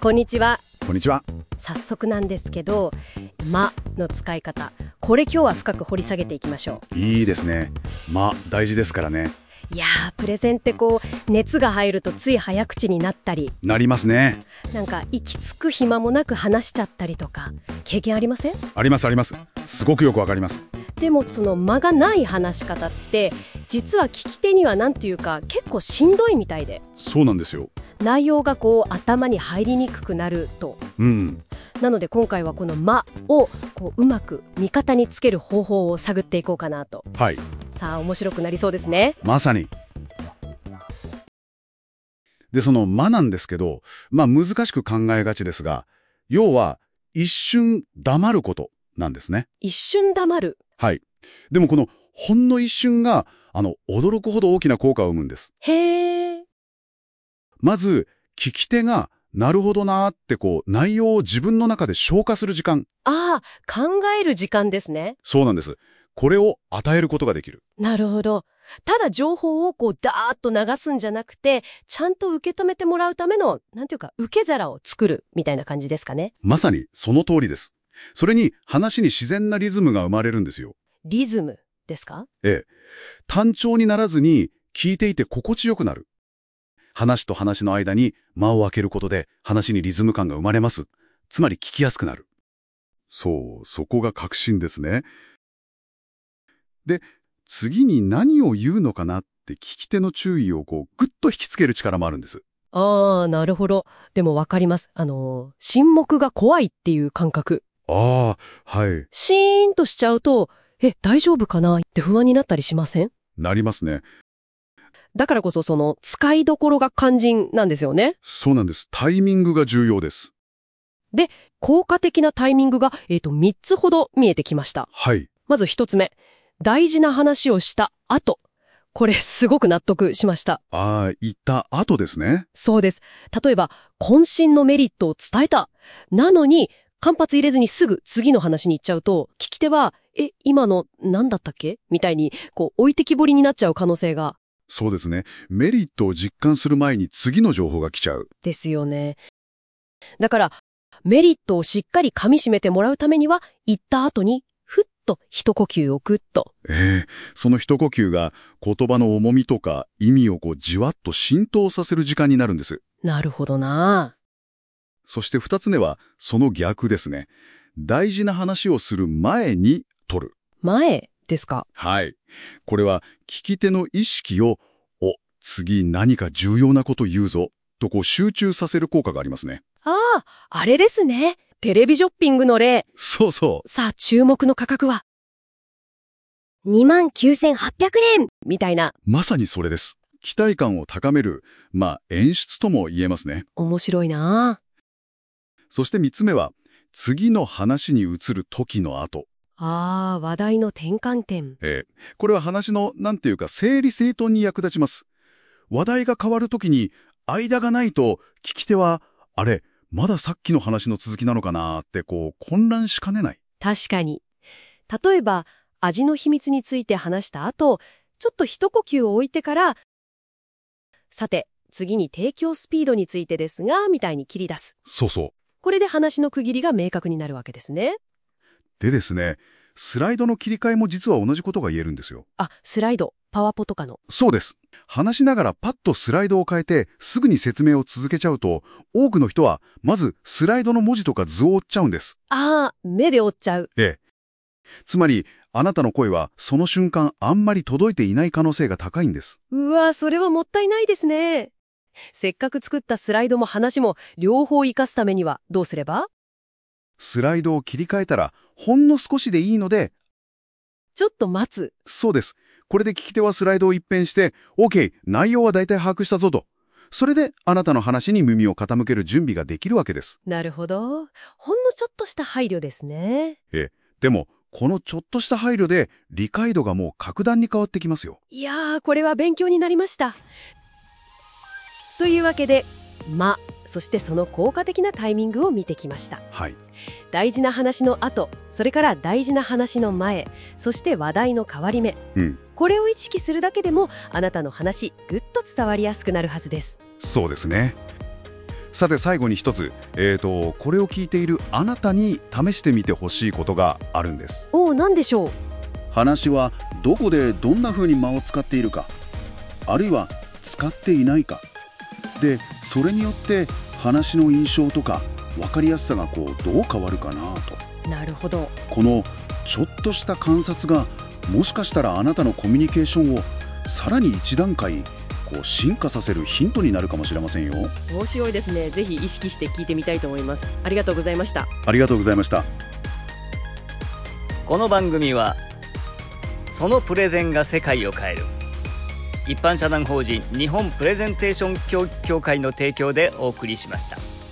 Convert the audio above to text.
こんにちは。 こんにちは。 早速なんですけど、間の使い方、これ今日は深く掘り下げていきましょいいですね。大事ですからね。 う。いやー、プレゼンって熱が入るとつい早口になったり、 なりますね。 なんか息つく暇もなく話しちゃったりとか、経験ありません？ ありますあります。すごくよくわかります。 でもその間がない話し方って実は聞き手にはなんていうか結構しんどいみたいで、 そうなんですよ。 内容が頭に入りにくくなると。なので今回はこの間をうまく味方につける方法を探っていこうかなと。 はい。 さあ面白くなりそうですね。 まさに。で、その間なんですけど、難しく考えがちですが、要は一瞬黙ることなんですね。 一瞬黙る。 はい。でもこのほんの一瞬が、驚くほど大きな効果を生むんです。 へー。 まず、聞き手が、なるほどなーって内容を自分の中で消化する時間。 ああ、考える時間ですね。 そうなんです。これを与えることができる。 なるほど。ただ情報をダーッと流すんじゃなくて、ちゃんと受け止めてもらうための、なんていうか、受け皿を作るみたいな感じですかね。 まさにその通りです。それに話に自然なリズムが生まれるんですよ。 リズムですか？ ええ。単調にならずに聞いていて心地よくなる。話と話の間に間を空けることで話にリズム感が生まれます。つまり聞きやすくなる。そう、そこが核心ですね。で、次に何を言うのかなって聞き手の注意をぐっと引きつける力もあるんです。 ああ、なるほど。でもわかります。沈黙が怖いっていう感覚。 ああ、はい。 シーンとしちゃうと、大丈夫かなって不安になったりしません？ なりますね。 だからこそその使いどころが肝心なんですよね。 そうなんです。タイミングが重要です。 で、効果的なタイミングが、3つほど見えてきました。 はい。 まず1つ目。大事な話をした後。これすごく納得しました。 ああ、言った後ですね。 そうです。例えば、渾身のメリットを伝えた。なのに、間髪入れずにすぐ次の話に行っちゃうと、聞き手は、今の何だったっけみたいに、置いてきぼりになっちゃう可能性が。 そうですね。メリットを実感する前に次の情報が来ちゃう。 ですよね。だから、メリットをしっかり噛み締めてもらうためには、言った後に、ふっと一呼吸をぐっと。 その一呼吸が言葉の重みとか意味をじわっと浸透させる時間になるんです。 なるほどな。 そして二つ目は、その逆ですね。大事な話をする前に取る。 前ですか？ はい。これは聞き手の意識を、次何か重要なこと言うぞ、と集中させる効果がありますね。 ああ、あれですね。テレビショッピングの例。 そうそう。 さあ、注目の価格は 29,800 円みたいな。 まさにそれです。期待感を高める、演出とも言えますね。 面白いな。 そして三つ目は、次の話に移る時の後。 ああ、話題の転換点。 これは話の、整理整頓に役立ちます。話題が変わる時に、間がないと、聞き手は、あれ、まださっきの話の続きなのかなって混乱しかねない。 確かに。例えば、味の秘密について話した後、ちょっと一呼吸を置いてから、さて、次に提供スピードについてですが、みたいに切り出す。 そうそう。 これで話の区切りが明確になるわけですね。 でですね、スライドの切り替えも実は同じことが言えるんですよ。 あ、スライド、パワポとかの。 そうです。話しながらパッとスライドを変えてすぐに説明を続けちゃうと、多くの人はまずスライドの文字とか図を追っちゃうんです。 ああ、目で追っちゃう。 つまり、あなたの声はその瞬間あんまり届いていない可能性が高いんです。 うわ、それはもったいないですね。せっかく作ったスライドも話も両方活かすためにはどうすれば？ スライドを切り替えたらほんの少しでいいので、 ちょっと待つ。 そうです。これで聞き手はスライドを一変して、OK、内容は大体把握したぞと。それであなたの話に耳を傾ける準備ができるわけです。 なるほど。ほんのちょっとした配慮ですね。 でも、このちょっとした配慮で理解度がもう格段に変わってきますよ。 いやー、これは勉強になりました。というわけで、間、そしてその効果的なタイミングを見てきました。 はい。 大事な話の後、それから大事な話の前、そして話題の変わり目。これを意識するだけでも、あなたの話、ぐっと伝わりやすくなるはずです。 そうですね。 さて最後に一つ、これを聞いているあなたに試してみてほしいことがあるんです。 おお、なんでしょう。 話はどこでどんな風に間を使っているか、あるいは使っていないかで、それによって話の印象とか分かりやすさがどう変わるかなと。 なるほど。 このちょっとした観察がもしかしたらあなたのコミュニケーションをさらに一段階進化させるヒントになるかもしれませんよ。 面白いですね。ぜひ意識して聞いてみたいと思います。ありがとうございました。 ありがとうございました。 この番組はそのプレゼンが世界を変える一般社団法人日本プレゼンテーション教育協会の提供でお送りしました。